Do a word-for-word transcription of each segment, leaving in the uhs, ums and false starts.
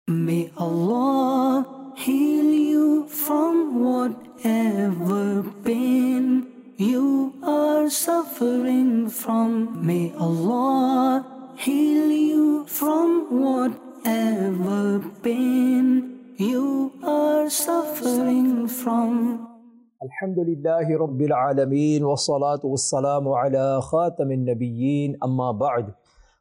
May Allah heal you from whatever pain you are suffering from. May Allah heal you from whatever pain you are suffering from. الحمد لله رب العالمين والصلاة والسلام على خاتم النبيين أما بعد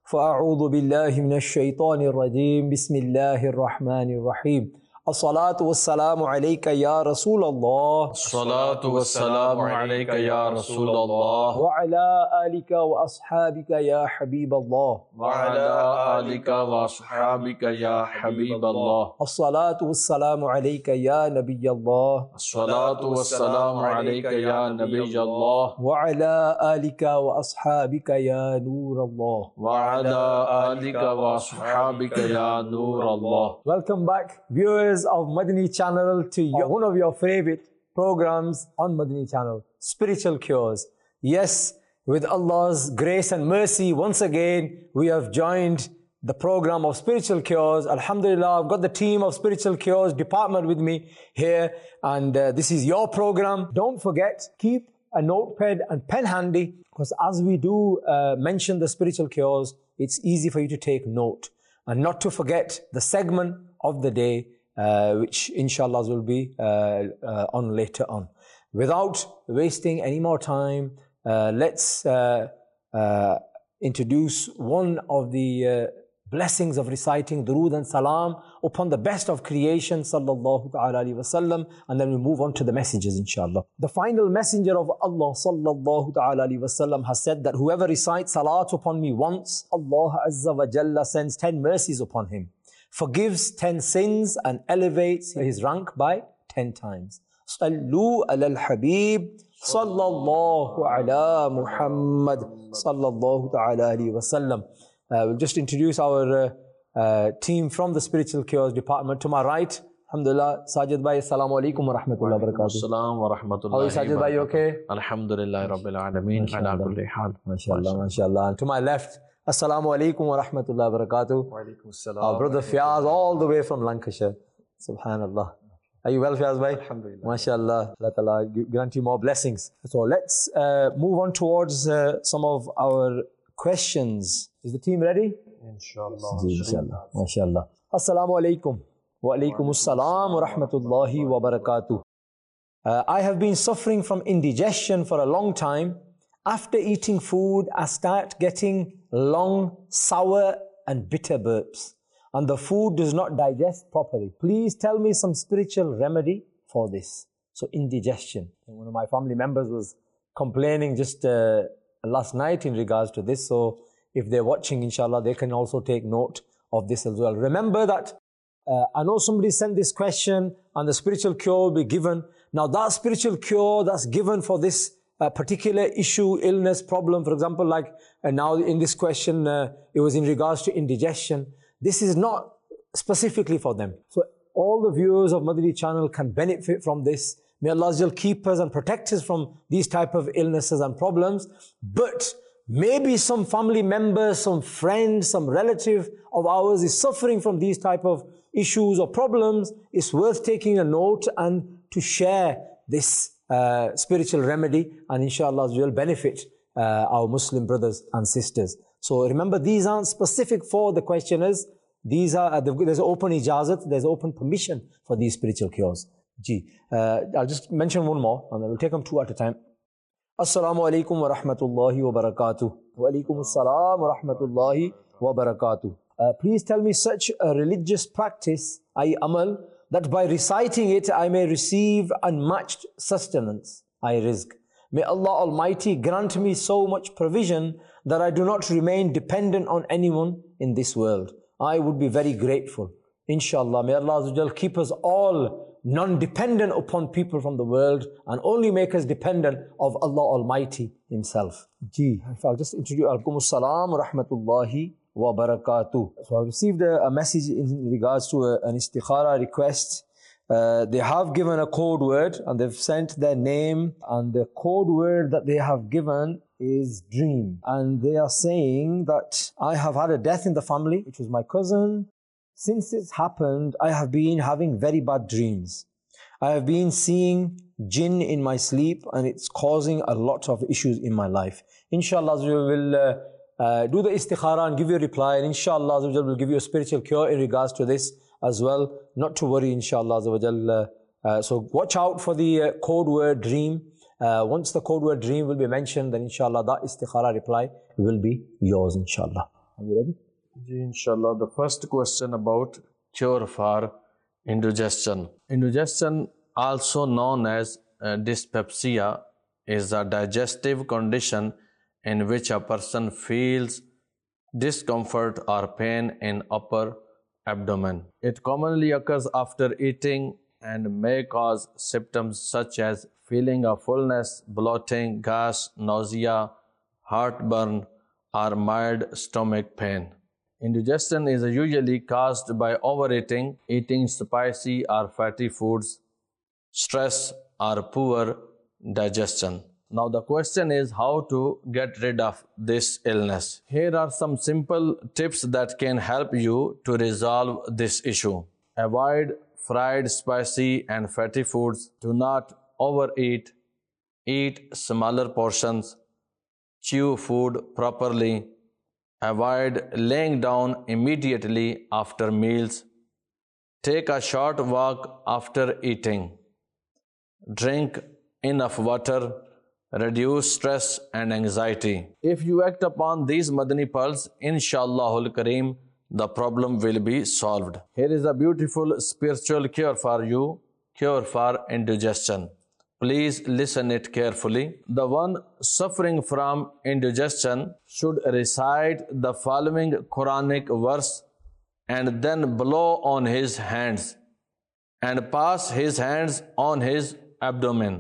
فأعوذ بالله من الشيطان الرجيم بسم الله الرحمن الرحيم الصلاة والسلام عليك يا رسول الله الصلاة والسلام عليك يا رسول الله وعلى آلك وأصحابك يا حبيب الله وعلى آلك وأصحابك يا حبيب الله الصلاة والسلام عليك يا نبي الله الصلاة والسلام عليك يا نبي الله وعلى آلك وأصحابك يا نور الله وعلى آلك وأصحابك يا نور الله. Welcome back, viewers of Madani Channel, to your, one of your favorite programs on Madani Channel, Spiritual Cures. Yes, with Allah's grace and mercy, once again, we have joined the program of Spiritual Cures. Alhamdulillah, I've got the team of Spiritual Cures department with me here, and uh, this is your program. Don't forget, keep a notepad and pen handy, because as we do uh, mention the Spiritual Cures, it's easy for you to take note. And not to forget the segment of the day, uh, which inshallah will be uh, uh, on later on. Without wasting any more time, uh, let's uh, uh, introduce one of the uh, blessings of reciting durood and salam upon the best of creation, sallallahu ta'ala alayhi wa sallam, and then we move on to the messages, inshallah. The final messenger of Allah, sallallahu ta'ala alayhi wa sallam, has said that whoever recites salat upon me once, Allah azza wa jalla sends ten mercies upon him, forgives ten sins, and elevates his rank by ten times. Sallu ala al-habib, sallallahu ala Muhammad, sallallahu ta'ala alayhi wa sallam. Uh, we'll just introduce our uh, uh, team from the Spiritual Cures department. To my right, alhamdulillah, Sajid Bhai, assalamu alaikum wa rahmatullahi wa barakatuh. Assalamu wa rahmatullahi How are you, Sajid Bhai, you okay? Alhamdulillah Rabbil Alameen. Ala kulli hal. MashaAllah, MashaAllah. And to my left, assalamu alaikum wa rahmatullahi wa barakatuh. Wa alaikum assalam. Our brother Fiaz, all the way from Lancashire. Subhanallah. Are you well, Fiaz Bhai? Alhamdulillah. MashaAllah. Allah Ta'ala grant you more blessings. So let's uh, move on towards uh, some of our questions. Is the team ready? Inshallah. Inshallah. MashaAllah. Assalamu alaikum. Wa alaikum assalam wa rahmatullahi wa barakatuh. Uh, I have been suffering from indigestion for a long time. After eating food, I start getting long, sour and bitter burps, and the food does not digest properly. Please tell me some spiritual remedy for this. So indigestion. And one of my family members was complaining just uh, last night in regards to this. So if they're watching, inshallah, they can also take note of this as well. Remember that uh, I know somebody sent this question and the spiritual cure will be given. Now that spiritual cure that's given for this uh, particular issue, illness, problem, for example, like uh, now in this question, uh, it was in regards to indigestion. This is not specifically for them. So all the viewers of Madani Channel can benefit from this. May Allah Azza wa Jal keep us and protect us from these type of illnesses and problems. But maybe some family members, some friend, some relative of ours is suffering from these type of issues or problems. It's worth taking a note and to share this uh, spiritual remedy, and inshallah will benefit uh, our Muslim brothers and sisters. So remember, these aren't specific for the questioners. These are, uh, there's open ijazat, there's open permission for these spiritual cures. Gee, uh, I'll just mention one more and then we'll take them two at a time. Assalamu alaikum wa rahmatullahi wa barakatuh. Wa alaikum assalam wa rahmatullahi wa barakatuh. Uh, please tell me such a religious practice, I amal, that by reciting it I may receive unmatched sustenance, I rizq. May Allah Almighty grant me so much provision that I do not remain dependent on anyone in this world. I would be very grateful. Inshallah, may Allah Azza wa Jal keep us all non-dependent upon people from the world and only make us dependent of Allah Almighty Himself. Gee, if I'll just introduce, alaikum assalam wa rahmatullahi wa barakatuh. So I received a, a message in regards to a, an istikhara request. Uh, they have given a code word and they've sent their name, and the code word that they have given is dream. And they are saying that I have had a death in the family, which was my cousin. since it's happened, I have been having very bad dreams. I have been seeing jinn in my sleep and it's causing a lot of issues in my life. Inshallah, we will uh, uh, do the istikhara and give you a reply, and inshallah, we'll give you a spiritual cure in regards to this as well. Not to worry, inshallah. Uh, uh, so watch out for the uh, code word dream. Uh, once the code word dream will be mentioned, then inshallah that istikhara reply will be yours, inshallah. Are you ready? Inshallah, the first question about cure for indigestion. Indigestion, also known as uh, dyspepsia, is a digestive condition in which a person feels discomfort or pain in upper abdomen. It commonly occurs after eating and may cause symptoms such as feeling of fullness, bloating, gas, nausea, heartburn, or mild stomach pain. Indigestion is usually caused by overeating, eating spicy or fatty foods, stress, or poor digestion. Now the question is how to get rid of this illness. Here are some simple tips that can help you to resolve this issue. Avoid fried, spicy, and fatty foods. Do not overeat. Eat smaller portions. Chew food properly. Avoid laying down immediately after meals. Take a short walk after eating. Drink enough water. Reduce stress and anxiety. If you act upon these Madani pearls, Inshallahul Kareem, the problem will be solved. Here is a beautiful spiritual cure for you, cure for indigestion. Please listen it carefully. The one suffering from indigestion should recite the following Quranic verse and then blow on his hands and pass his hands on his abdomen.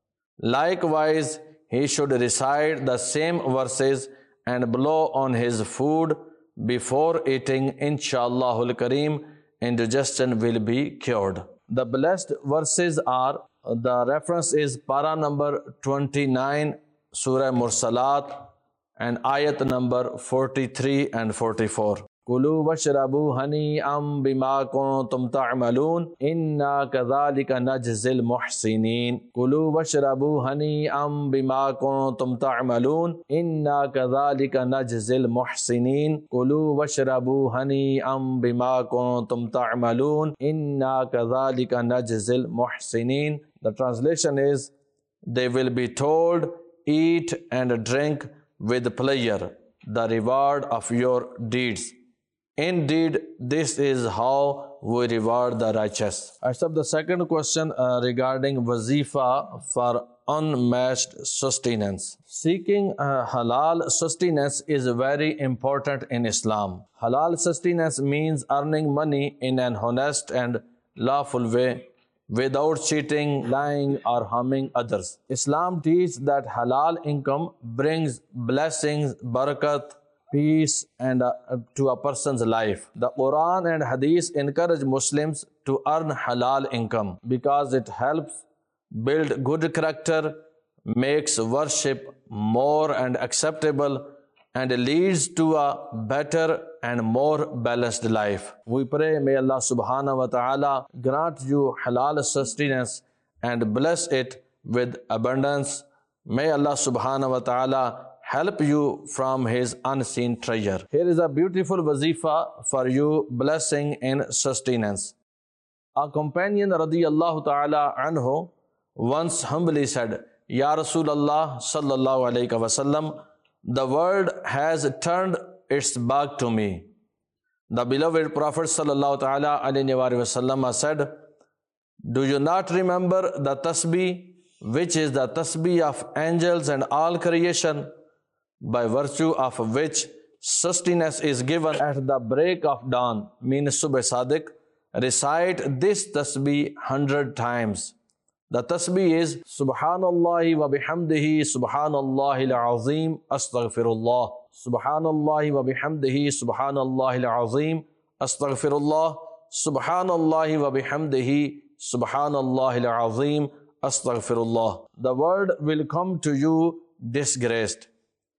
Likewise, he should recite the same verses and blow on his food before eating. Inshallahul Kareem, indigestion will be cured. The blessed verses are, the reference is para number twenty-nine, Surah Mursalat, and ayat number forty-three and forty-four. Kulu washrabu hani'am bima kuntum ta'malun inna kadhalika najzil muhsinin. Kulu washrabu hani'am bima kuntum ta'malun inna kadhalika najzil muhsinin. Kulu washrabu hani'am bima kuntum ta'malun inna kadhalika najzil muhsinin. The translation is, they will be told, eat and drink with pleasure, the reward of your deeds. Indeed, this is how we reward the righteous. I accept the second question uh, regarding wazifa for unmatched sustenance. Seeking uh, halal sustenance is very important in Islam. Halal sustenance means earning money in an honest and lawful way without cheating, lying, or harming others. Islam teaches that halal income brings blessings, barakat, peace and uh, to a person's life. The Quran and Hadith encourage Muslims to earn halal income because it helps build good character, makes worship more and acceptable, and leads to a better and more balanced life. We pray, may Allah subhanahu wa ta'ala grant you halal sustenance and bless it with abundance. May Allah subhanahu wa ta'ala help you from His unseen treasure. Here is a beautiful wazifa for you, blessing in sustenance. A companion radiyallahu ta'ala anhu once humbly said, Ya Rasulullah sallallahu alayhi wa sallam, the world has turned its back to me. The beloved Prophet sallallahu ta'ala alayhi wa sallam said, do you not remember the tasbih, which is the tasbih of angels and all creation, by virtue of which sustenance is given at the break of dawn, means Subh Sadiq? Recite this tasbih hundred times. The tasbih is Subhanallah wa bihamdihi Subhanallah al-Azim Astaghfirullah. Subhanallah wa bihamdihi Subhanallah al-Azim Astaghfirullah. Subhanallah wa bihamdihi Subhanallah al-Azim Astaghfirullah. The word will come to you disgraced.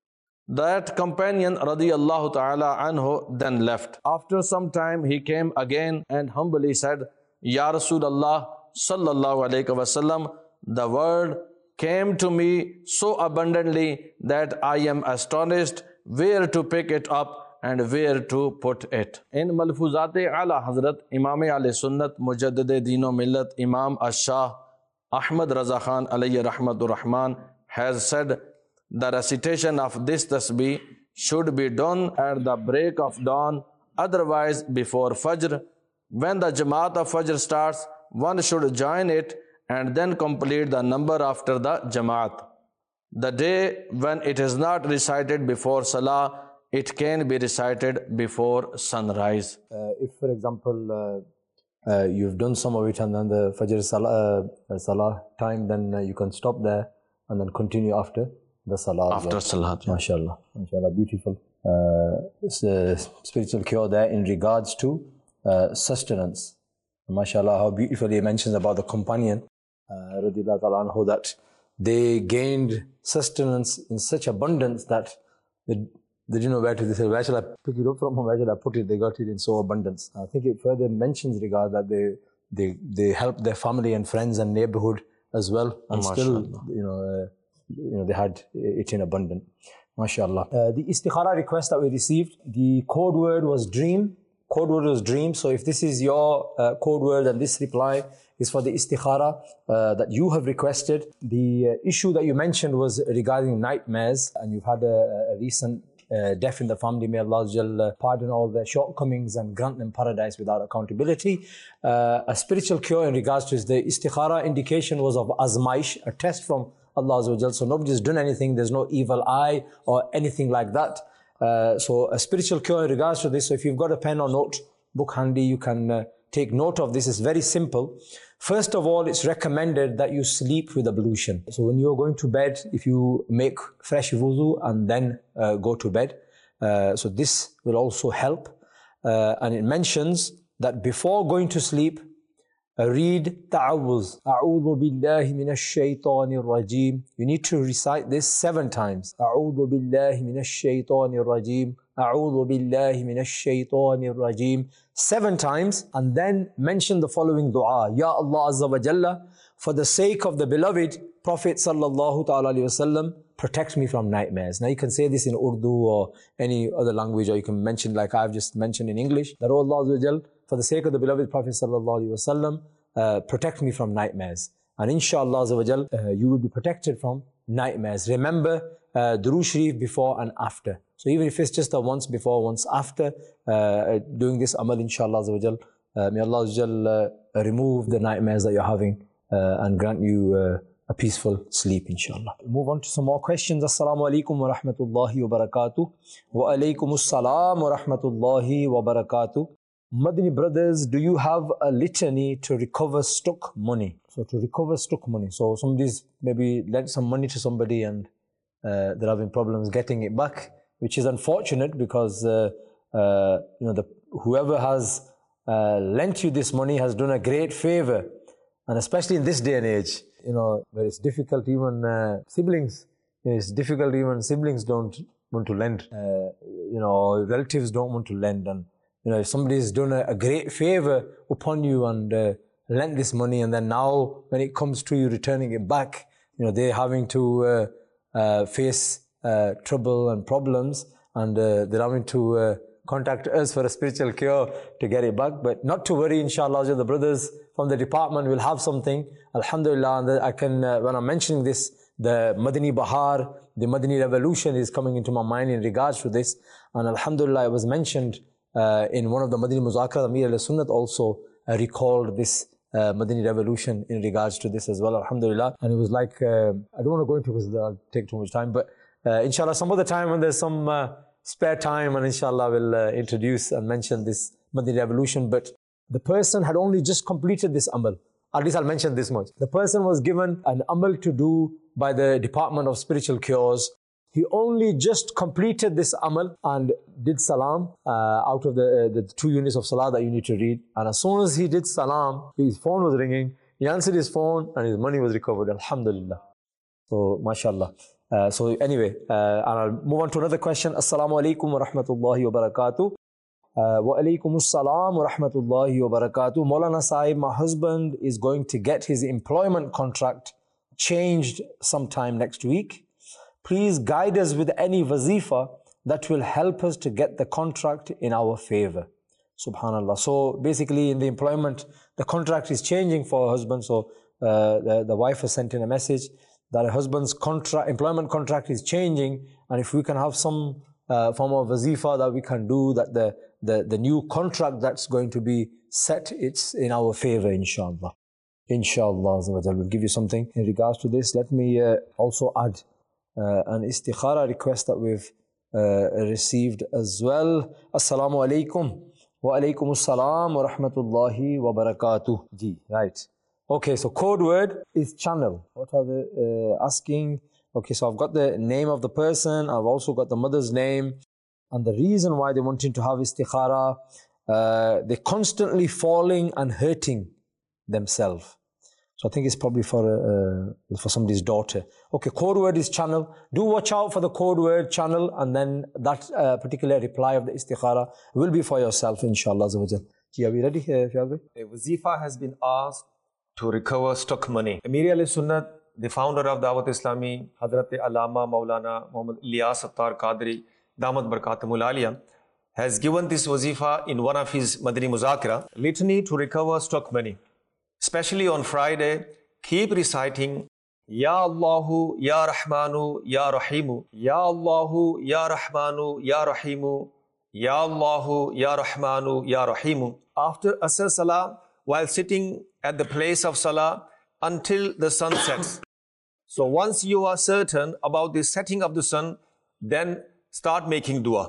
That companion radiyallahu ta'ala anhu then left. After some time he came again and humbly said, Ya Rasulullah sallallahu alayhi wasallam, the word came to me so abundantly that I am astonished where to pick it up and where to put it. In Malfuzat ala Hazrat Imam Ahl Sunnat Mujaddid Deen o Millat Imam Ash-Shah Ahmad Raza Khan alayhi rahmatur rahman has said, the recitation of this tasbih should be done at the break of dawn, otherwise before Fajr. When the Jamaat of Fajr starts, one should join it and then complete the number after the Jamaat. The day when it is not recited before Salah, it can be recited before sunrise. Uh, if, for example, uh, uh, you've done some of it and then the Fajr Salah, uh, Salah time, then uh, you can stop there and then continue after the Salah. After Salah. Yeah. MashaAllah. MashaAllah, beautiful. Uh, it's a spiritual cure there in regards to uh, sustenance. MashaAllah, how beautifully he mentions about the companion, uh, radiyallahu ta'ala anhu, that they gained sustenance in such abundance that they, they didn't know where to. They said, where shall I pick it up from? Where shall I put it? They got it in so abundance. I think it further mentions regard that they they they helped their family and friends and neighborhood as well, and oh, still, you know, uh, you know, they had it in abundance. MashaAllah. Uh, the istikhara request that we received, the code word was dream. Code word was dream. So if this is your uh, code word and this reply is for the istikhara uh, that you have requested. The uh, issue that you mentioned was regarding nightmares, and you've had a, a recent uh, death in the family. May Allah uh, pardon all their shortcomings and grant them paradise without accountability. Uh, a spiritual cure in regards to the istikhara indication was of azmaish, a test from Allah Azza wa Jal. So nobody's done anything, there's no evil eye or anything like that. Uh, so a spiritual cure in regards to this. So if you've got a pen or notebook handy, you can uh, take note of this. It's very simple. First of all, it's recommended that you sleep with ablution. So when you're going to bed, if you make fresh wuzu and then uh, go to bed, uh, so this will also help. Uh, and it mentions that before going to sleep, Uh, read ta'awuz. A'udhu billahi minash shaitanir rajim. You need to recite this seven times. A'udhu billahi minash shaitanir rajim. A'udhu billahi minash shaitanir rajim. Seven times, and then mention the following dua. Ya Allah Azza wa Jalla, for the sake of the beloved Prophet sallallahu ta'ala alayhi wa sallam, protect me from nightmares. Now you can say this in Urdu or any other language, or you can mention like I've just mentioned in English, that oh Allah Azza wa Jalla, for the sake of the beloved Prophet sallallahu alaihi wasallam, uh, protect me from nightmares. And inshallah Azza wa Jal, uh, you will be protected from nightmares. Remember uh, Durood Sharif before and after. So even if it's just a once before, once after, uh, doing this amal, inshallah Azza wa Jal, uh, may Allah Azza wa Jal uh, remove the nightmares that you're having uh, and grant you uh, a peaceful sleep, inshallah. Move on to some more questions. Assalamu alaikum wa rahmatullahi wa barakatuh. Wa alaikum assalam wa rahmatullahi wa barakatuh. Madani brothers, do you have a litany to recover stuck money? So to recover stuck money. So somebody's maybe lent some money to somebody and uh, they're having problems getting it back, which is unfortunate because uh, uh, you know the whoever has uh, lent you this money has done a great favor, and especially in this day and age, you know, where it's difficult even uh, siblings. It's difficult even siblings don't want to lend. Uh, you know, relatives don't want to lend, and you know, if somebody's done a, a great favor upon you and uh, lent this money, and then now when it comes to you returning it back, you know, they're having to uh, uh, face uh, trouble and problems, and uh, they're having to uh, contact us for a spiritual cure to get it back. But not to worry, inshallah, the brothers from the department will have something, alhamdulillah. And I can, uh, when I'm mentioning this, the Madani Bahar, the Madani Revolution is coming into my mind in regards to this, and alhamdulillah, it was mentioned Uh, in one of the Madani Muzakara, Amir al-Sunnat also uh, recalled this uh, Madani revolution in regards to this as well, alhamdulillah. And it was like, uh, I don't want to go into it because that'll take too much time, but uh, inshallah, some other time when there's some uh, spare time, and inshallah we'll uh, introduce and mention this Madani revolution. But the person had only just completed this amal. At least I'll mention this much. The person was given an amal to do by the Department of Spiritual Cures. He only just completed this amal and did salam uh, out of the, uh, the two units of salah that you need to read. And as soon as he did salam, his phone was ringing. He answered his phone and his money was recovered. Alhamdulillah. So, mashallah. Uh, so anyway, uh, and I'll move on to another question. Assalamu alaikum wa rahmatullahi wa barakatuh. Uh, wa alaikum assalam wa rahmatullahi wa barakatuh. Maulana Sahib, my husband is going to get his employment contract changed sometime next week. Please guide us with any wazifa that will help us to get the contract in our favor. Subhanallah. So basically in the employment, the contract is changing for her husband. So uh, the, the wife has sent in a message that her husband's contract, employment contract is changing, and if we can have some uh, form of wazifa that we can do, that the, the, the new contract that's going to be set, it's in our favor, inshallah. Inshallah, we'll give you something in regards to this. Let me uh, also add uh, an istikhara request that we've uh, received as well. Assalamu alaikum. Wa alaikum assalam wa rahmatullahi wa barakatuh. Ji, right. Okay, so code word is channel. What are they uh, asking? Okay, so I've got the name of the person. I've also got the mother's name. And the reason why they're wanting to have istikhara, uh, they're constantly falling and hurting themselves. So I think it's probably for uh, for somebody's daughter. Okay, code word is channel. Do watch out for the code word channel, and then that uh, particular reply of the istikhara will be for yourself, inshallah. Ji, are we ready? Uh, A wazifa has been asked to recover stuck money. Amir al-Sunnat, the founder of Dawat Islami, Hazrat Allama Maulana Muhammad Ilyas Attar Qadri, Damat Barakatumul Aliyah, has given this wazifa in one of his Madani Muzakira, litany to recover stuck money. Especially on Friday, keep reciting Ya Allahu, Ya Rahmanu, Ya Rahimu, Ya Allahu, Ya Rahmanu, Ya Rahimu, Ya Allahu, Ya Rahmanu, Ya Rahimu. After Asr Salah, while sitting at the place of Salah until the sun sets. So once you are certain about the setting of the sun, then start making dua.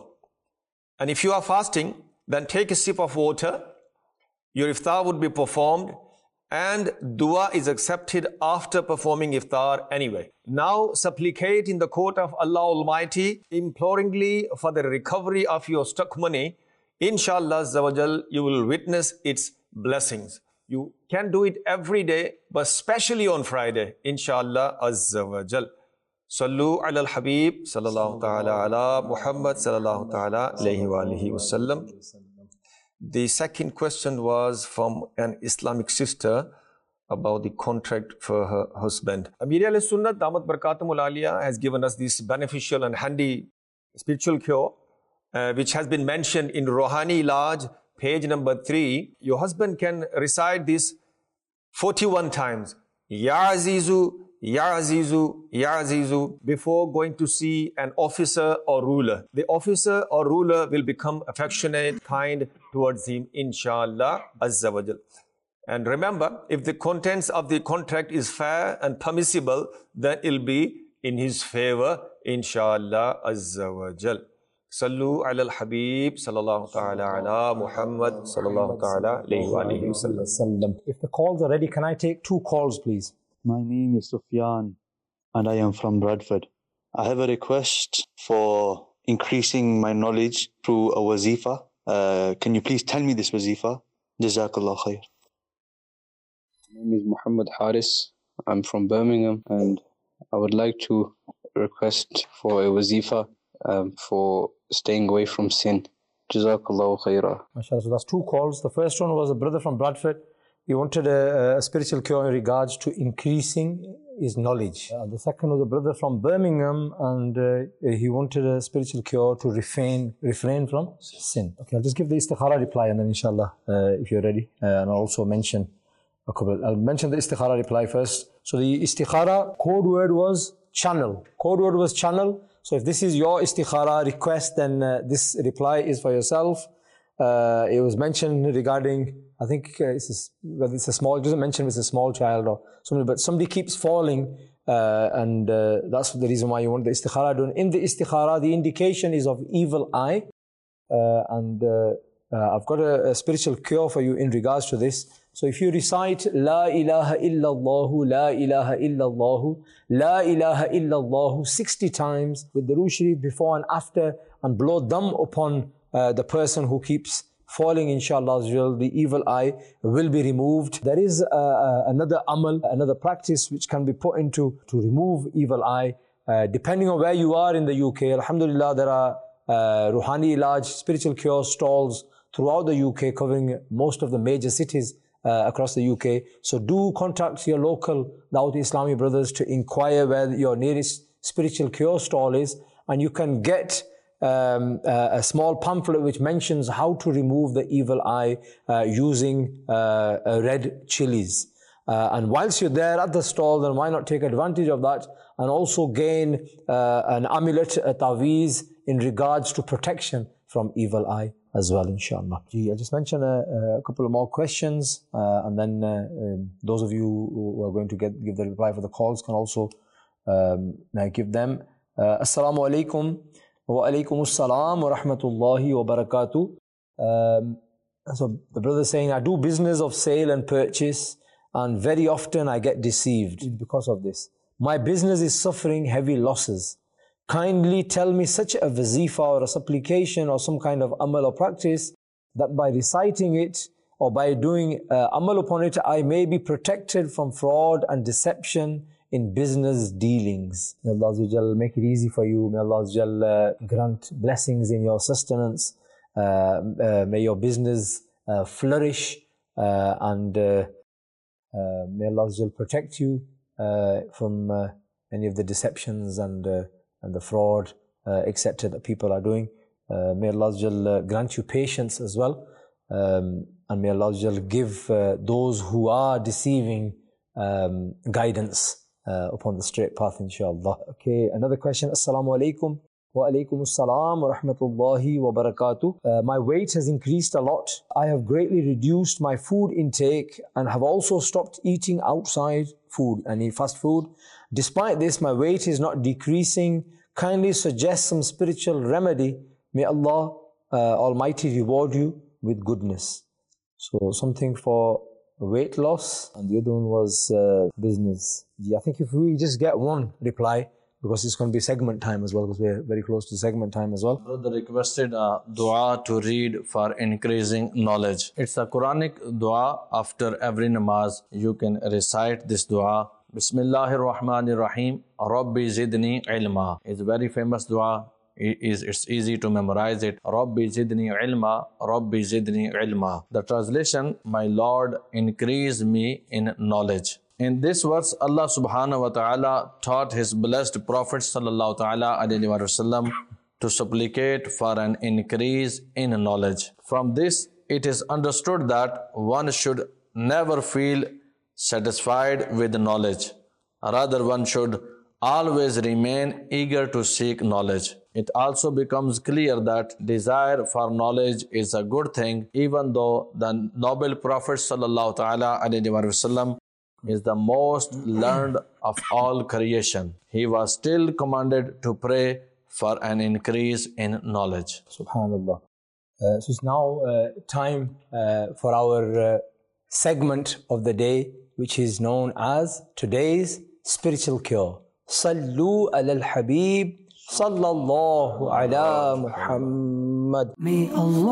And if you are fasting, then take a sip of water. Your iftar would be performed, and dua is accepted after performing iftar anyway. Now supplicate in the court of Allah Almighty, imploringly for the recovery of your stuck money. Inshallah Azza wa Jal, you will witness its blessings. You can do it every day, but especially on Friday, inshallah Azza wa Jal. Sallu ala al-Habib, sallallahu ta'ala ala Muhammad, sallallahu ta'ala alayhi wa alihi wa sallam. The second question was from an Islamic sister about the contract for her husband. Amir al-Sunnat, Damat Barakatumul Aliyah, has given us this beneficial and handy spiritual cure, uh, which has been mentioned in Rohani Ilaj, page number three. Your husband can recite this forty-one times. Ya Azizu, Ya Azizu, Ya Azizu, before going to see an officer or ruler. The officer or ruler will become affectionate, kind towards him, inshallah, Azza wa Jal. And remember, if the contents of the contract is fair and permissible, then it will be in his favor, inshallah, Azza wa Jal. Sallu ala al-Habib, sallallahu ta'ala ala Muhammad, sallallahu ta'ala alayhi wa alihi wa sallam. If the calls are ready, can I take two calls, please? My name is Sufyan and I am from Bradford. I have a request for increasing my knowledge through a wazifa. Uh, can you please tell me this wazifa? Jazakallah khair. My name is Muhammad Haris. I'm from Birmingham and I would like to request for a wazifa um, for staying away from sin. Jazakallah khairah. MashaAllah. So that's two calls. The first one was a brother from Bradford. He wanted a, a spiritual cure in regards to increasing his knowledge. Uh, the second was a brother from Birmingham, and uh, he wanted a spiritual cure to refrain refrain from sin. Okay, I'll just give the istikhara reply, and then inshallah, uh, if you're ready, uh, and I'll also mention a couple. I'll mention the istikhara reply first. So the istikhara code word was channel. Code word was channel. So if this is your istikhara request, then uh, this reply is for yourself. Uh, it was mentioned regarding, I think uh, it's a, whether it's a small, it doesn't mention it's a small child or somebody, but somebody keeps falling, uh, and uh, that's the reason why you want the istikhara done. In the istikhara, the indication is of evil eye, uh, and uh, uh, I've got a, a spiritual cure for you in regards to this. So if you recite La ilaha illallahu, La ilaha illallahu, La ilaha illallahu sixty times with the Durood Sharif before and after, and blow them upon Uh, the person who keeps falling, inshallah, the evil eye will be removed. There is uh, uh, another amal, another practice which can be put into to remove evil eye, uh, depending on where you are in the U K, alhamdulillah, there are uh, Ruhani Ilaj, spiritual cure stalls throughout the U K, covering most of the major cities uh, across the U K. So do contact your local Dawat Islami brothers to inquire where your nearest spiritual cure stall is, and you can get um, uh, a small pamphlet which mentions how to remove the evil eye uh, using uh, uh, red chilies. Uh, and whilst you're there at the stall, then why not take advantage of that and also gain uh, an amulet, a taweez, in regards to protection from evil eye as well, inshallah. Gee, I'll just mention a, a couple of more questions, uh, and then uh, um, those of you who are going to get give the reply for the calls can also um, give them. Uh, Assalamu alaikum wa alaikum assalam wa rahmatullahi wa barakatuh. Um, so the brother is saying, I do business of sale and purchase, and very often I get deceived because of this. My business is suffering heavy losses. Kindly tell me such a wazifa or a supplication or some kind of amal or practice that by reciting it or by doing uh, amal upon it, I may be protected from fraud and deception in business dealings. May Allah Azza wa Jal make it easy for you. May Allah Azza wa Jal uh, grant blessings in your sustenance. Uh, uh, may your business uh, flourish uh, and uh, uh, may Allah Azza wa Jal protect you uh, from uh, any of the deceptions and uh, and the fraud, uh, et cetera that people are doing. Uh, may Allah Jal grant you patience as well. Um, and may Allah Jal give uh, those who are deceiving um, guidance uh, upon the straight path, inshallah. Okay, another question. Assalamu alaikum wa alaikum assalam wa rahmatullahi wa barakatuh. Uh, my weight has increased a lot. I have greatly reduced my food intake and have also stopped eating outside food, any fast food. Despite this, my weight is not decreasing. Kindly suggest some spiritual remedy. May Allah uh, Almighty reward you with goodness. So something for weight loss, and the other one was uh, business. Yeah, I think if we just get one reply, because it's going to be segment time as well, because we're very close to segment time as well. Brother requested a dua to read for increasing knowledge. It's a Quranic dua. After every namaz, you can recite this dua. Bismillahir Rahmanir Rahim. Rabbi Zidni Ilma. It's a very famous dua. It is, it's easy to memorize it. Rabbi Zidni Ilma. Rabbi Zidni Ilma. The translation, my Lord, increase me in knowledge. In this verse, Allah subhanahu wa ta'ala taught His blessed Prophet sallallahu ta'ala alayhi wa sallam to supplicate for an increase in knowledge. From this, it is understood that one should never feel satisfied with knowledge. Rather, one should always remain eager to seek knowledge. It also becomes clear that desire for knowledge is a good thing, even though the noble Prophet sallallahu ta'ala alayhi wa sallam is the most learned of all creation. He was still commanded to pray for an increase in knowledge. Subhanallah. Uh, so it's now uh, time uh, for our uh, segment of the day, which is known as today's spiritual cure. Sallu ala al-Habib sallallahu ala Muhammad. May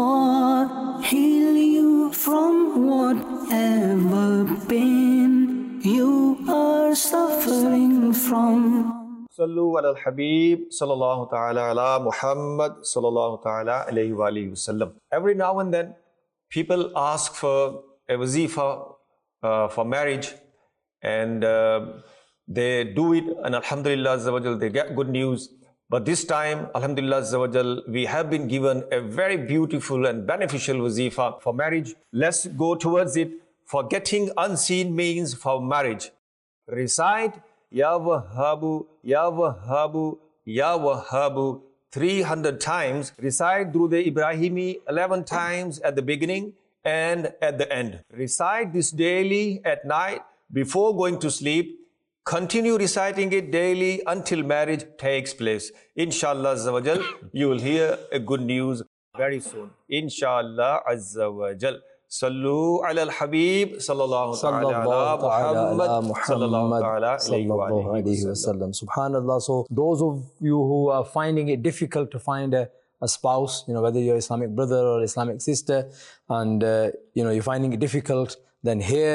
Allah heal you from whatever pain you are suffering from. Sallu ala al-Habib sallallahu ta'ala ala Muhammad sallallahu ta'ala alayhi wa alihi wasallam. Every now and then, people ask for a wazifa uh, for marriage, and uh, they do it, and alhamdulillah azza wa jal, they get good news. But this time, alhamdulillah azza wa jal, we have been given a very beautiful and beneficial wazifa for marriage. Let's go towards it. For getting unseen means for marriage. Recite Ya Wahhabu, Ya Wahhabu, Ya Wahhabu three hundred times. Recite Durood Ibrahimi eleven times at the beginning and at the end. Recite this daily at night before going to sleep. Continue reciting it daily until marriage takes place. Inshallah Azza wa Jal, you will hear a good news very soon. Inshallah Azza wa Jal. Sallu ala al-Habib sallallahu ta'ala ala Muhammad sallallahu ta'ala alayhi wa sallam. Subhanallah. So those of you who are finding it difficult to find a, a spouse, you know, whether you're Islamic brother or Islamic sister, and uh, you know, you're finding it difficult, then here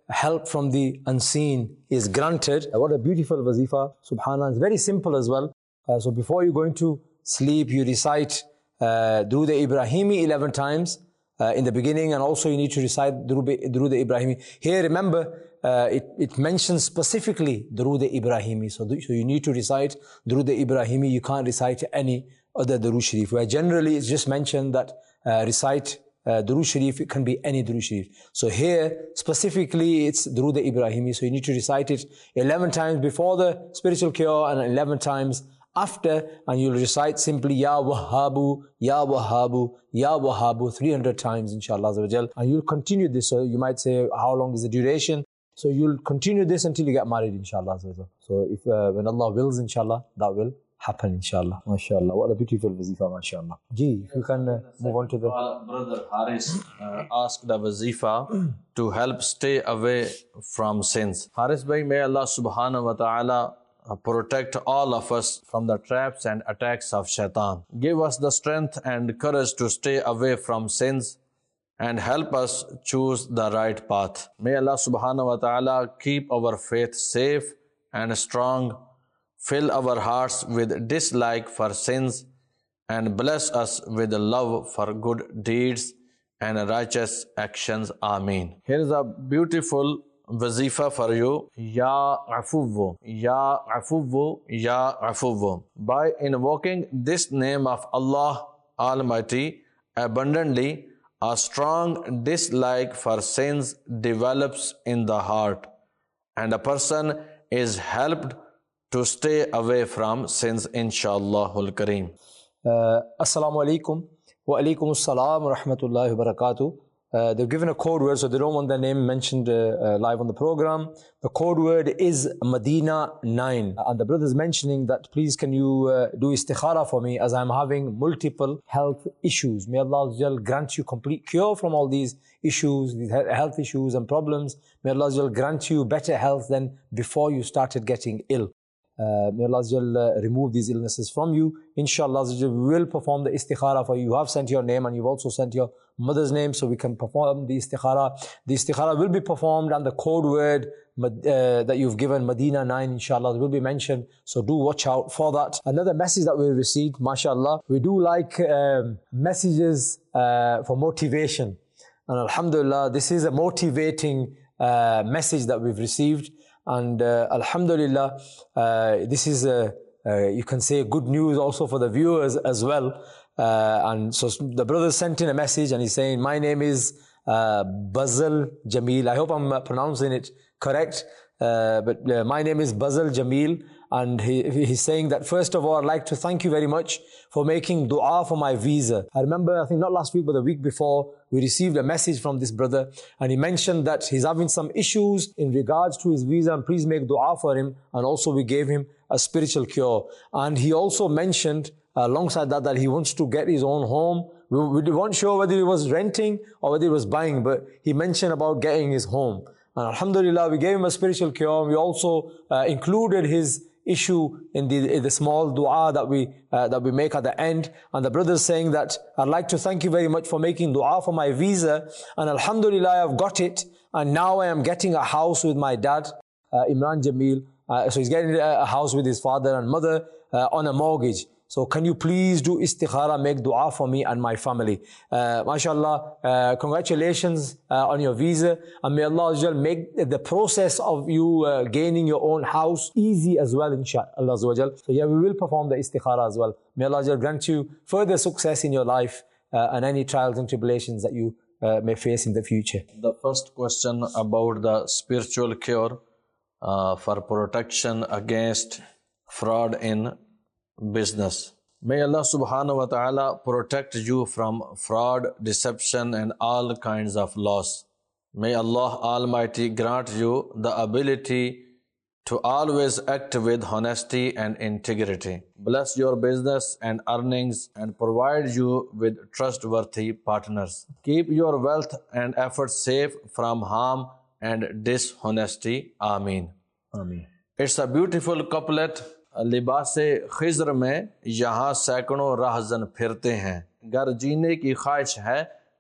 help from the unseen is granted. What a beautiful wazifa, subhanAllah. It's very simple as well. Uh, so before you go into sleep, you recite uh, Durood Ibrahimi eleven times uh, in the beginning, and also you need to recite Durood Ibrahimi. Here, remember, uh, it, it mentions specifically Durood Ibrahimi. So, so you need to recite Durood Ibrahimi. You can't recite any other Durood Sharif, where generally it's just mentioned that uh, recite uh, Durood Sharif. It can be any Durood Sharif. So here, specifically, it's Durood Ibrahimi. So you need to recite it eleven times before the spiritual cure and eleven times after, and you'll recite simply Ya Wahhabu, Ya Wahhabu, Ya Wahhabu three hundred times, inshallah. And you'll continue this. So you might say, how long is the duration? So you'll continue this until you get married, inshallah. So if uh, when Allah wills, inshallah, that will happen, inshallah. MashaAllah. What a beautiful wazifa, MashaAllah. Ji, if you can uh, move on to the... Brother Haris uh, asked the wazifa to help stay away from sins. Haris bhai, may Allah subhanahu wa ta'ala protect all of us from the traps and attacks of shaitan. Give us the strength and courage to stay away from sins and help us choose the right path. May Allah subhanahu wa ta'ala keep our faith safe and strong, fill our hearts with dislike for sins, and bless us with love for good deeds and righteous actions. Ameen. Here is a beautiful wazifa for you. Ya Afuwu, Ya Afuwu, Ya Afuwu. By invoking this name of Allah Almighty abundantly, a strong dislike for sins develops in the heart, and a person is helped to stay away from sins, inshallahul kareem. Uh, Assalamu alaikum wa alaikum assalam wa rahmatullahi wa barakatuh. Uh, they've given a code word, so they don't want their name mentioned uh, uh, live on the program. The code word is Medina nine. And the brother is mentioning that, please can you uh, do istikhara for me, as I'm having multiple health issues. May Allah grant you complete cure from all these issues, these health issues and problems. May Allah grant you better health than before you started getting ill. Uh, may Allah uh, remove these illnesses from you. Inshallah, we will perform the istikhara for you. You have sent your name and you've also sent your mother's name, so we can perform the istikhara. The istikhara will be performed, and the code word uh, that you've given, Medina nine, inshallah, will be mentioned. So do watch out for that. Another message that we received, mashallah, we do like um, messages uh, for motivation. And alhamdulillah, this is a motivating uh, message that we've received. And uh, alhamdulillah, uh, this is, uh, uh, you can say, good news also for the viewers as well. Uh, and so the brother sent in a message and he's saying, my name is uh, Bazal Jamil. I hope I'm uh, pronouncing it correct. Uh, but uh, my name is Bazal Jamil. And he, he's saying that, first of all, I'd like to thank you very much for making dua for my visa. I remember, I think not last week, but the week before, we received a message from this brother, and he mentioned that he's having some issues in regards to his visa, and please make dua for him. And also we gave him a spiritual cure. And he also mentioned, uh, alongside that, that he wants to get his own home. We, we weren't sure whether he was renting or whether he was buying, but he mentioned about getting his home. And alhamdulillah, we gave him a spiritual cure. We also uh, included his issue in the, in the small dua that we uh, that we make at the end. And the brother is saying that, I'd like to thank you very much for making dua for my visa, and alhamdulillah, I've got it, and now I am getting a house with my dad, uh, Imran Jamil. Uh, so he's getting a house with his father and mother uh, on a mortgage. So can you please do istikhara, make dua for me and my family. Uh, MashaAllah, uh, congratulations uh, on your visa. And may Allah make the process of you uh, gaining your own house easy as well, inshaAllah. So yeah, we will perform the istikhara as well. May Allah grant you further success in your life uh, and any trials and tribulations that you uh, may face in the future. The first question about the spiritual cure uh, for protection against fraud in business. May Allah subhanahu wa ta'ala protect you from fraud, deception and all kinds of loss. May Allah Almighty grant you the ability to always act with honesty and integrity. Bless your business and earnings and provide you with trustworthy partners. Keep your wealth and efforts safe from harm and dishonesty. Ameen. Ameen. It's a beautiful couplet. लिबासे Khizr में यहाँ सैकड़ों राहज़न फिरते हैं, गर जीने की ख्वाहिश है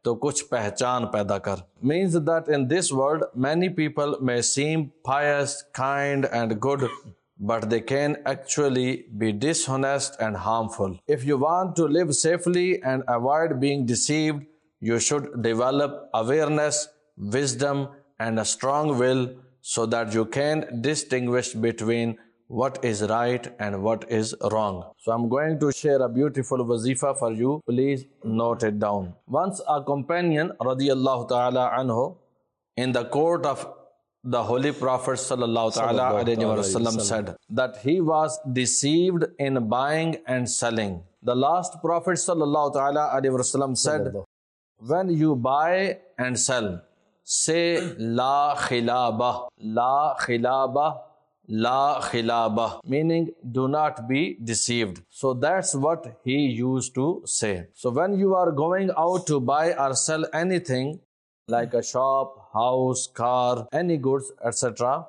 तो कुछ पहचान पैदा कर. Means that in this world many people may seem pious, kind and good, but they can actually be dishonest and harmful. If you want to live safely and avoid being deceived, you should develop awareness, wisdom and a strong will so that you can distinguish between what is right and what is wrong. So I'm going to share a beautiful wazifa for you. Please note it down. Once a companion radiyallahu ta'ala anhu in the court of the Holy Prophet sallallahu ta'ala alayhi wa sallam said that he was deceived in buying and selling. The last Prophet sallallahu ta'ala alayhi wa sallam said, when you buy and sell, say la khilaba, la khilaba, La khilaba, meaning do not be deceived. So that's what he used to say. So when you are going out to buy or sell anything like a shop, house, car, any goods, et cetera,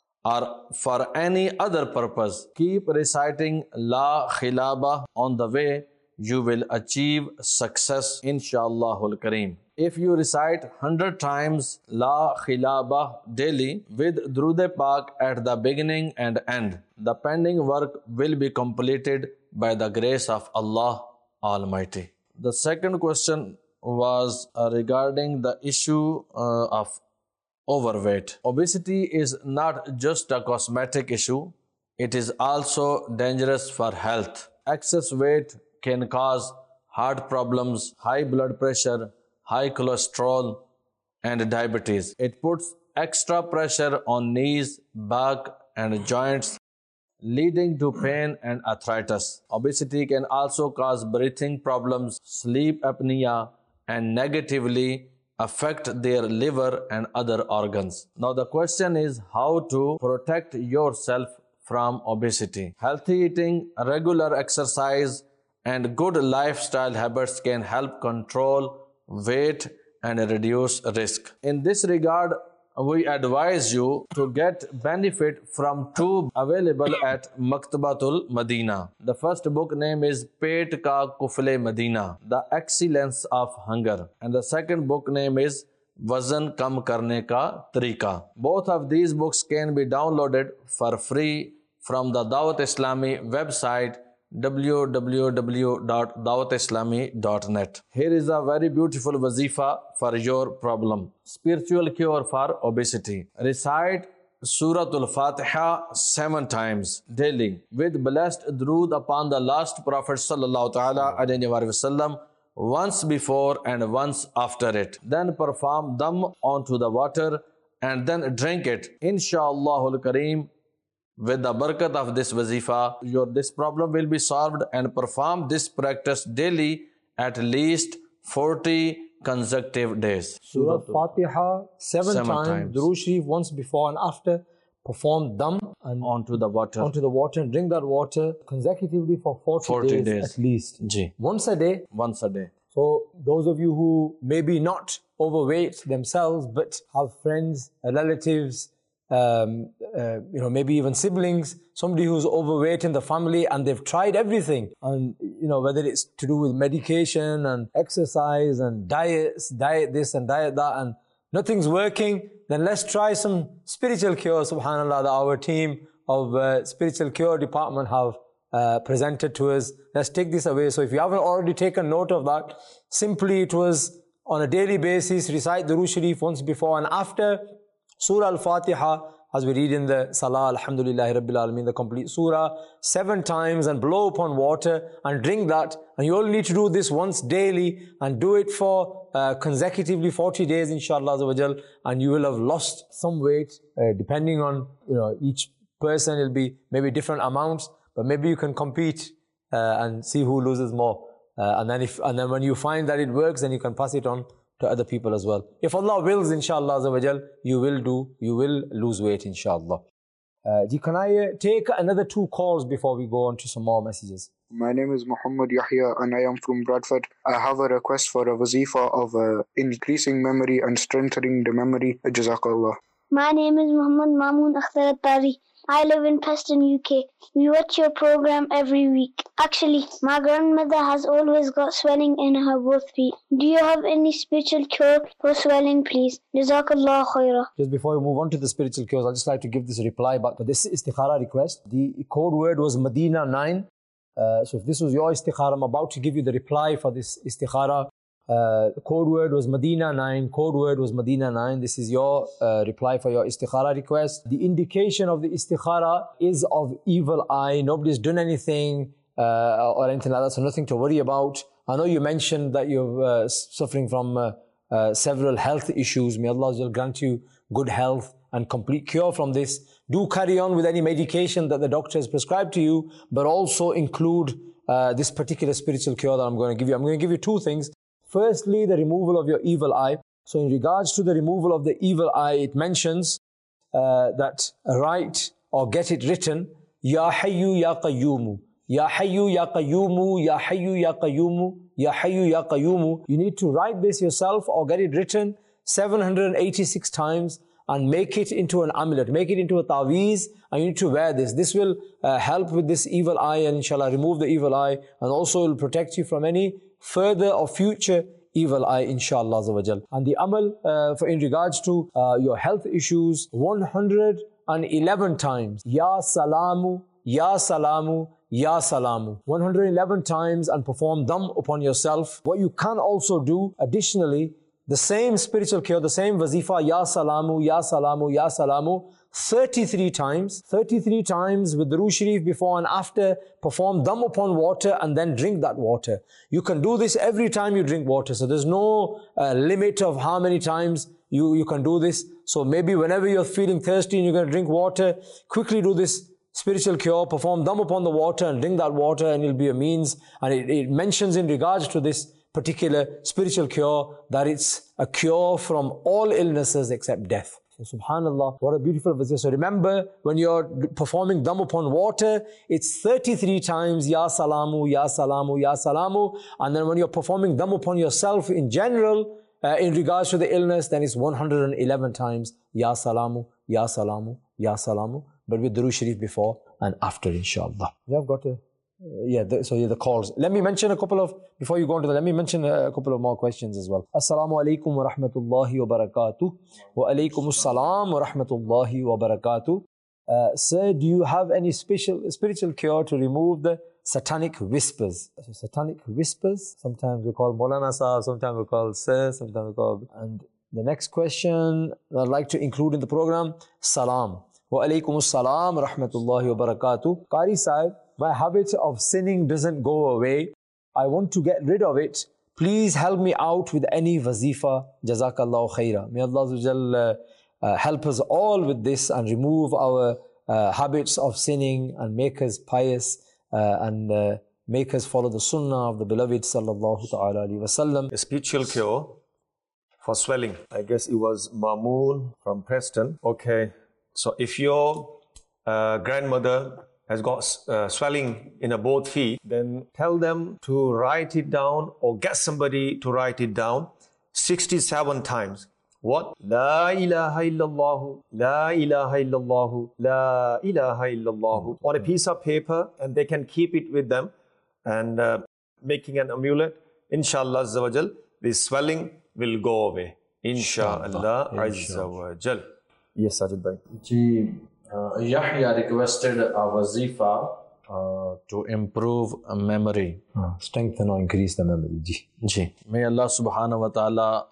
or for any other purpose, keep reciting La khilaba on the way. You will achieve success, Insha'Allahul Kareem. If you recite one hundred times La Khilaba daily with Durood Pak at the beginning and end, the pending work will be completed by the grace of Allah Almighty. The second question was uh, regarding the issue uh, of overweight. Obesity is not just a cosmetic issue, it is also dangerous for health. Excess weight can cause heart problems, high blood pressure, high cholesterol, and diabetes. It puts extra pressure on knees, back, and joints, leading to pain and arthritis. Obesity can also cause breathing problems, sleep apnea, and negatively affect their liver and other organs. Now the question is how to protect yourself from obesity. Healthy eating, regular exercise, and good lifestyle habits can help control weight and reduce risk. In this regard, we advise you to get benefit from two available at Maktabatul Madina. The first book name is Pet Ka Kufle Madina, The Excellence of Hunger. And the second book name is Wazan Kam Karne Ka Tarika. Both of these books can be downloaded for free from the Dawat Islami website w w w dot dawat islami dot net. Here is a very beautiful wazifa for your problem. Spiritual cure for obesity. Recite Suratul Fatiha seven times daily with blessed Durood upon the last Prophet sallallahu ta'ala alayhi wa sallam once before and once after it. Then perform dam onto the water and then drink it. Insha'Allahul Kareem. With the barakat of this wazifa, your this problem will be solved, and perform this practice daily at least forty consecutive days. Surah Fatiha seven, seven times, times. Durood Sharif once before and after, perform dam and onto the water. onto the water and drink that water consecutively for forty, forty days, days at least. Ji. Once a day. Once a day. So those of you who maybe not overweight themselves but have friends, relatives, Um, uh, you know, maybe even siblings, somebody who's overweight in the family and they've tried everything, and you know, whether it's to do with medication and exercise and diets, diet this and diet that, and nothing's working, then let's try some spiritual cure, subhanAllah, that our team of uh, spiritual cure department have uh, presented to us. Let's take this away. So if you haven't already taken note of that, simply it was on a daily basis, recite the Durood Sharif once before and after, Surah Al-Fatiha, as we read in the Salah, Alhamdulillahi Rabbil Alameen, the complete surah, seven times, and blow upon water and drink that. And you only need to do this once daily and do it for uh, consecutively forty days, inshallah azza wa jal, and you will have lost some weight, uh, depending on, you know, each person will be maybe different amounts, but maybe you can compete uh, and see who loses more. Uh, and then if and then when you find that it works, then you can pass it on to other people as well. If Allah wills, inshallah azza wa jal, you will do, you will lose weight, inshallah. Uh, can I uh, take another two calls before we go on to some more messages? My name is Muhammad Yahya and I am from Bradford. I have a request for a wazifa of uh, increasing memory and strengthening the memory. Jazakallah. My name is Muhammad Mamoon Akhtar Attari. I live in Preston, U K. We watch your program every week. Actually, my grandmother has always got swelling in her both feet. Do you have any spiritual cure for swelling, please? Jazakallah khairah. Just before we move on to the spiritual cures, I'd just like to give this reply back to this istikhara request. The code word was Medina nine. Uh, so if this was your istikhara, I'm about to give you the reply for this istikhara. Uh, the code word was Medina nine. Code word was Medina nine. This is your uh, reply for your istikhara request. The indication of the istikhara is of evil eye. Nobody's done anything uh, or anything like that, so nothing to worry about. I know you mentioned that you're uh, suffering from uh, uh, several health issues. May Allah grant you good health and complete cure from this. Do carry on with any medication that the doctor has prescribed to you, but also include uh, this particular spiritual cure that I'm going to give you. I'm going to give you two things. Firstly, the removal of your evil eye. So in regards to the removal of the evil eye, it mentions uh, that write or get it written, Ya Hayyu Ya Qayyumu, Ya Hayyu Ya Qayyumu, Ya Hayyu Ya Qayyumu, Ya Hayyu Ya Qayyumu. You need to write this yourself or get it written seven hundred eighty-six times and make it into an amulet, make it into a taweez, and you need to wear this. This will uh, help with this evil eye and inshallah remove the evil eye, and also will protect you from any further or future evil eye, inshallah. And the amal uh, for in regards to uh, your health issues, one hundred eleven times, Ya Salamu, Ya Salamu, Ya Salamu. one hundred eleven times, and perform dam upon yourself. What you can also do additionally, the same spiritual cure, the same wazifa, Ya Salamu, Ya Salamu, Ya Salamu, thirty-three times, thirty-three times with the Durood Sharif before and after, perform dam upon water and then drink that water. You can do this every time you drink water, so there's no uh, limit of how many times you, you can do this. So maybe whenever you're feeling thirsty and you're going to drink water, quickly do this spiritual cure, perform dam upon the water and drink that water, and it'll be a means. And it, it mentions in regards to this particular spiritual cure that it's a cure from all illnesses except death. So subhanallah, what a beautiful visit. So remember, when you're performing dam upon water, it's thirty-three times Ya Salamu, Ya Salamu, Ya Salamu. And then when you're performing dam upon yourself in general, uh, in regards to the illness, then it's one hundred eleven times Ya Salamu, Ya Salamu, Ya Salamu. But with Durood Sharif before and after, inshallah. We have got a Uh, yeah, the, so yeah, the calls. Let me mention a couple of, before you go on to that, let me mention a, a couple of more questions as well. Assalamu alaikum wa rahmatullahi wa barakatuh. Wa alaikum assalam wa rahmatullahi wa barakatuh. Uh, sir, do you have any special spiritual cure to remove the satanic whispers? So satanic whispers, sometimes we call Maulana Sahab, sometimes we call Sir, sometimes we call... And the next question I'd like to include in the program, Salam. Wa alaikum assalam wa rahmatullahi wa barakatuh. Qari Sahib, my habit of sinning doesn't go away. I want to get rid of it. Please help me out with any wazifa. Jazakallahu khaira. May Allah uh, uh, help us all with this and remove our uh, habits of sinning and make us pious uh, and uh, make us follow the sunnah of the beloved sallallahu ta'ala alayhi wa sallam. A spiritual cure for swelling. I guess it was Mamoon from Preston. Okay, so if your uh, grandmother has got uh, swelling in her both feet, then tell them to write it down or get somebody to write it down sixty-seven times. What? La ilaha illallah, la ilaha illallah, la ilaha illallah on a piece of paper, and they can keep it with them and uh, making an amulet. Inshallah Azza wa Jal, this swelling will go away. Inshallah Azza wa Jal. Yes, Sajid Bhai. Ji, uh, Yahya requested a wazifa uh, to improve memory. Uh, strengthen or increase the memory. Ji. Ji. May Allah subhanahu wa ta'ala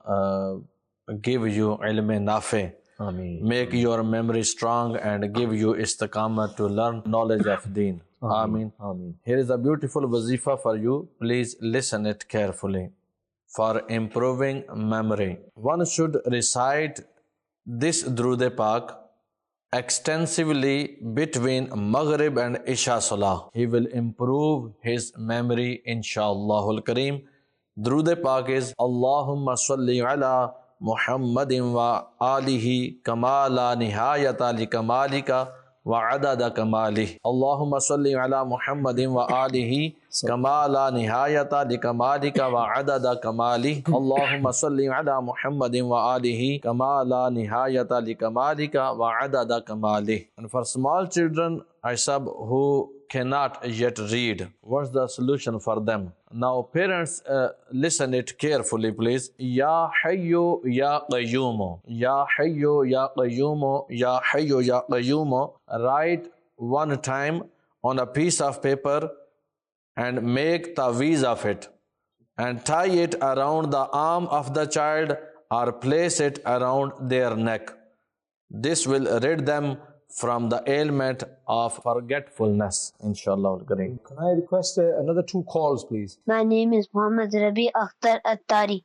uh, give you ilm nafi. Ameen. Make your memory strong and give you istiqamah to learn knowledge of deen. Ameen. Ameen. Here is a beautiful wazifa for you. Please listen it carefully. For improving memory, one should recite this Durood Pak extensively between Maghrib and Isha Salah. He will improve his memory, Insha'Allahul Kareem. Durood Pak is Allahumma salli ala Muhammadin wa alihi kamala nihayata li kamalika وعدد كماله اللهم صل على محمد وآله كما لا نهاية لكمالك وعدد كماله اللهم صل على محمد وآله كما لا نهاية لكمالك وعدد كماله. And for small children, I sub who cannot yet read, what's the solution for them? Now parents, uh, listen it carefully please. Ya Hayyu Ya Qayyumu, Ya Hayyu Ya Qayyumu, Ya Hayyu Ya Qayyumu. Write one time on a piece of paper and make taweez of it and tie it around the arm of the child or place it around their neck. This will rid them from the ailment of forgetfulness, inshallah. Can I request uh, another two calls, please? My name is Muhammad Rabi Akhtar Attari.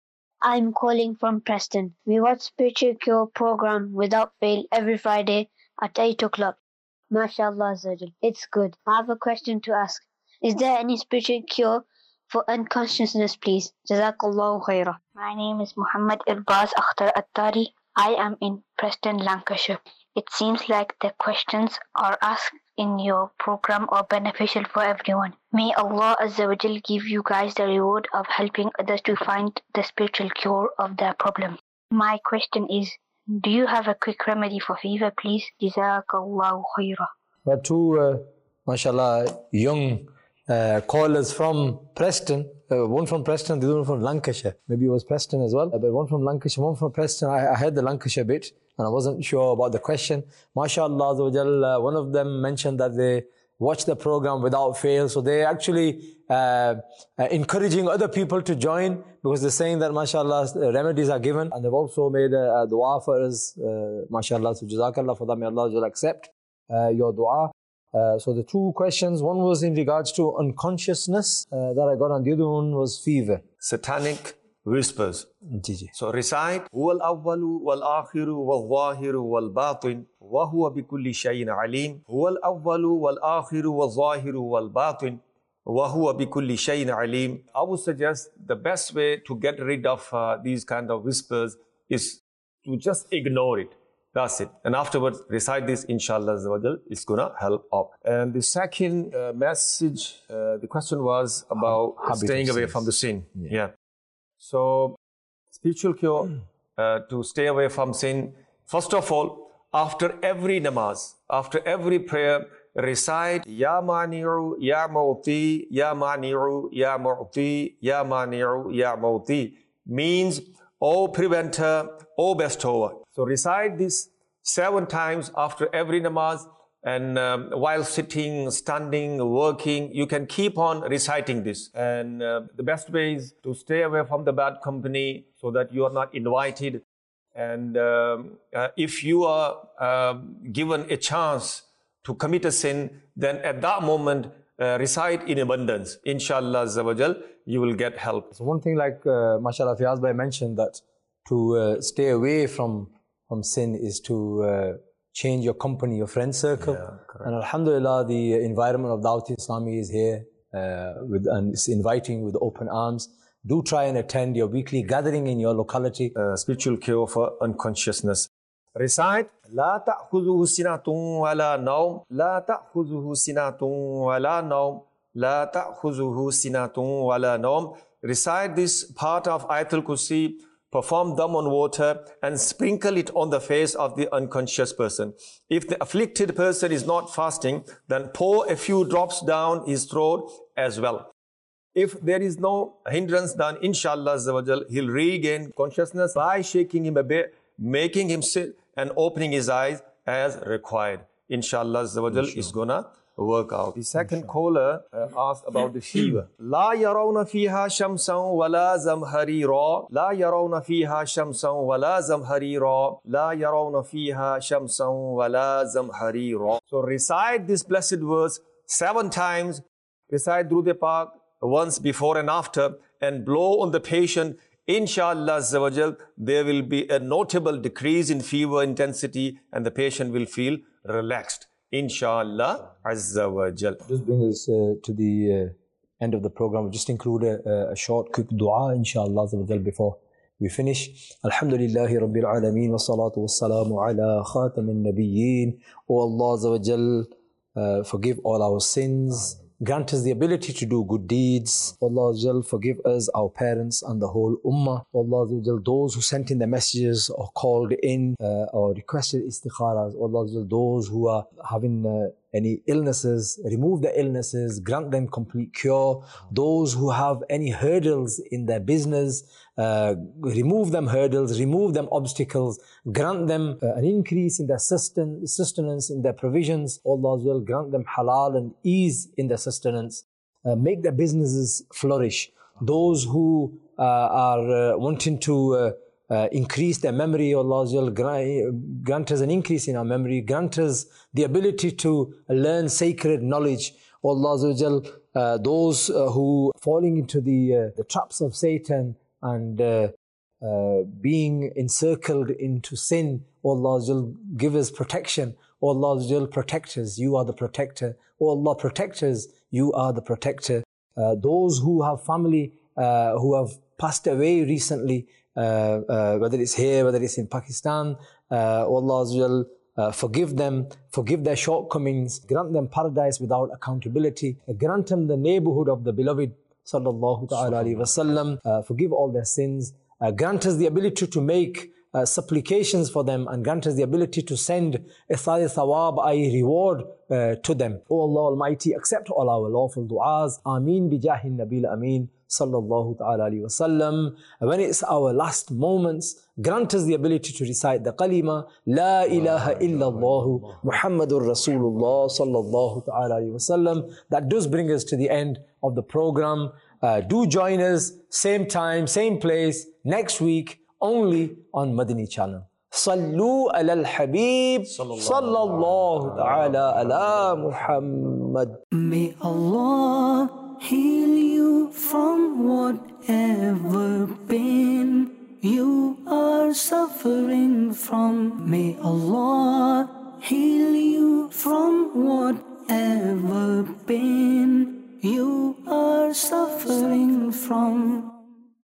I'm calling from Preston. We watch Spiritual Cure program without fail every Friday at eight o'clock. MashaAllah Azawajal. It's good. I have a question to ask. Is there any spiritual cure for unconsciousness, please? Jazakallahu khairah. My name is Muhammad Irbaz Akhtar Attari. I am in Preston, Lancashire. It seems like the questions are asked in your program are beneficial for everyone. May Allah Azza wa Jal give you guys the reward of helping others to find the spiritual cure of their problem. My question is, do you have a quick remedy for fever, please? Jazakallahu khairah. We have two, uh, mashallah, young uh, callers from Preston. Uh, one from Preston, the other one from Lancashire. Maybe it was Preston as well, uh, but one from Lancashire, one from Preston. I, I heard the Lancashire bit and I wasn't sure about the question. MashaAllah, uh, one of them mentioned that they watch the program without fail. So they're actually uh, uh, encouraging other people to join because they're saying that, mashallah, remedies are given. And they've also made a, a dua for us, uh, mashallah. So jazakallah for that. May Allah accept uh, your dua. Uh, so the two questions, one was in regards to unconsciousness uh, that I got, and the other one was fever. Satanic whispers. G G. So recite Huwal awwalu wal akhiru wal zahiru wal batin wa huwa bi kulli shay'in alim. Huwal awwalu wal akhiru wal zahiru wal batin wa huwa bi kulli shay'in alim. I would suggest the best way to get rid of uh, these kind of whispers is to just ignore it. That's it. And afterwards, recite this, inshallah, it's going to help out. And the second uh, message, uh, the question was about Habit staying away sins. from the sin. Yeah. Yeah. So, spiritual cure uh, to stay away from sin. First of all, after every namaz, after every prayer, recite Ya Mani'u, Ya Mawti, Ya Mani'u, Ya Mu'ti, Ya Mani'u, Ya Mawti. Means, O preventer, O bestower. So recite this seven times after every namaz, and um, while sitting, standing, working, you can keep on reciting this. And uh, the best way is to stay away from the bad company so that you are not invited. And um, uh, if you are uh, given a chance to commit a sin, then at that moment, uh, recite in abundance. Inshallah Azza wa Jal, you will get help. So one thing like, uh, mashallah, Fiyaz Bhai mentioned that to uh, stay away from, from sin is to uh, change your company, your friend circle. Yeah, and alhamdulillah, the environment of Dawat Islami is here uh, with, and it's inviting with open arms. Do try and attend your weekly gathering in your locality. Uh, spiritual cure for unconsciousness. Recite لا تأخذه سنة ولا نوم لا تأخذه سنة ولا نوم لا تأخذه سنة ولا نوم. Recite this part of Ayatul Kursi, perform dam on water and sprinkle it on the face of the unconscious person. If the afflicted person is not fasting, then pour a few drops down his throat as well. If there is no hindrance, then inshallah he'll regain consciousness by shaking him a bit, making him sit and opening his eyes as required. Inshallah is gonna work out. The second caller uh, asked about the fever. La yarawna fiha shamsan wala zamharira. La yarawna fiha shamsan wala zamharira. La yarawna fiha shamsan wala zamharira. So recite this blessed verse seven times. Recite Durud Pak once before and after, and blow on the patient. Inshallah Azza wa Jal, there will be a notable decrease in fever intensity and the patient will feel relaxed. Inshallah Azza wa Jal. Just bring us uh, to the uh, end of the program. We'll just include a, a short, quick dua, inshallah Azza wa Jal, before we finish. Alhamdulillahi Rabbil Alameen wa salatu wa salamu ala khatamin nabiyyin. O Allah Azza wa Jal, uh, forgive all our sins. Grant us the ability to do good deeds. Allah Azza wa Jal, forgive us, our parents and the whole ummah. Allah Azza wa Jal, those who sent in the messages or called in uh, or requested istikharas. Allah Azza wa Jal, those who are having uh, any illnesses, remove the illnesses, grant them complete cure. Those who have any hurdles in their business, uh, remove them hurdles, remove them obstacles, grant them uh, an increase in their sustenance, in their provisions. Allah as well, grant them halal and ease in their sustenance. Uh, make their businesses flourish. Those who uh, are uh, wanting to uh, Uh, increase their memory, Allah grant us an increase in our memory, grant us the ability to learn sacred knowledge. Allah uh, those uh, who falling into the, uh, the traps of Satan and uh, uh, being encircled into sin, Allah give us protection. Allah protect us, you are the protector. Oh Allah, protect us, you are the protector. Uh, those who have family uh, who have passed away recently, Uh, uh, whether it's here, whether it's in Pakistan, uh, Allah will uh, forgive them, forgive their shortcomings, grant them paradise without accountability, uh, grant them the neighborhood of the beloved sallallahu ta'ala alayhi wa sallam, uh, forgive all their sins, uh, grant us the ability to make uh, supplications for them, and grant us the ability to send ithal thawab, that is reward uh, to them. O Allah Almighty, accept all our lawful du'as. Ameen bi jahin nabil ameen sallallahu ta'ala alayhi wa sallam. When it's our last moments, grant us the ability to recite the kalima La ilaha illallah Muhammadur Rasulullah sallallahu ta'ala alayhi wa sallam. That does bring us to the end of the program. Uh, do join us, same time, same place, next week, only on Madani channel. Sallu ala al-Habib sallallahu ta'ala ala Muhammad. May Allah heal you from whatever pain you are suffering from. May Allah heal you from whatever pain you are suffering from.